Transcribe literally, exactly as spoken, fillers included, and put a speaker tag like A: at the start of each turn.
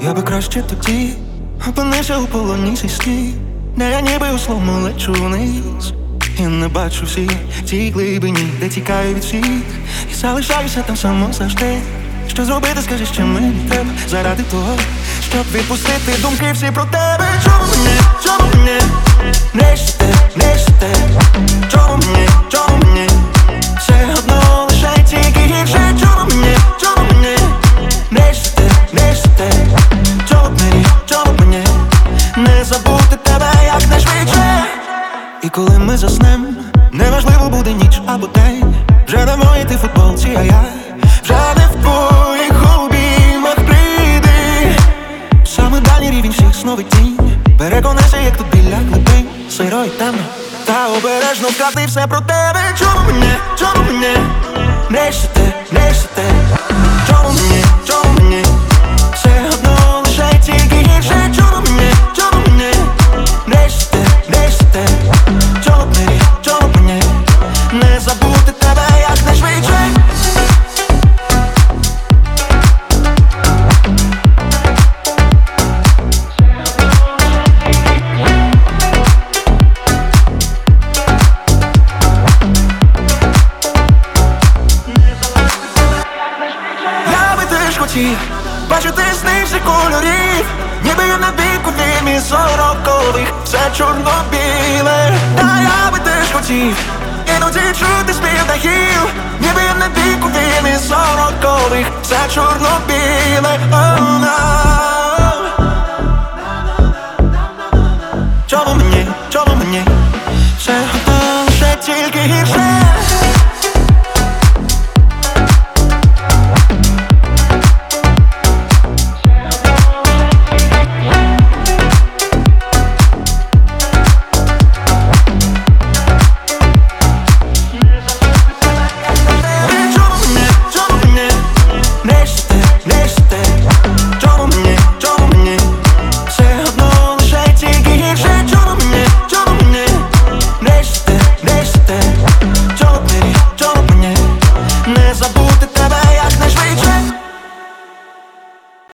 A: Я би краще тоді опинився у полоні зі слів, де я ніби у словно лечу вниз. І не бачу всі ті глибині, де тікаю від всіх, і залишаюся там само завжди. Що зробити, скажи, що мені треба заради того, щоб відпустити думки всі про тебе. Чому мені, чому мені не щите, не щите? Чому мені, чому мені все одно лише тільки гірше? Чому мені, чому мені не щите, не щите? Чому мені, чому мені не забути тебе якнайшвидше? І коли ми заснем, неважливо буде ніч або день, вже на моїй ти футболці, а я вже не в твоїх обіймах. Прийди саме дальній рівень всіх снов і тінь. Переконайся, як тут біля глибин, сиро і темно, та обережно вклади все про тебе. Чому мені, чому мені не щите, не щите? Чому мені, чому мені все одно лише тільки гірше? Чому мені, чому мені не щите, не щите? Чому мені, чому мені не забути тебе якнайшвидше? Бачити сни всіх кольорів, ніби я на віку вімі сорокових, все чорно-біле. Та я би теж хотів іноді чути спів дахів, ніби я на віку вімі сорокових, все чорно-біле.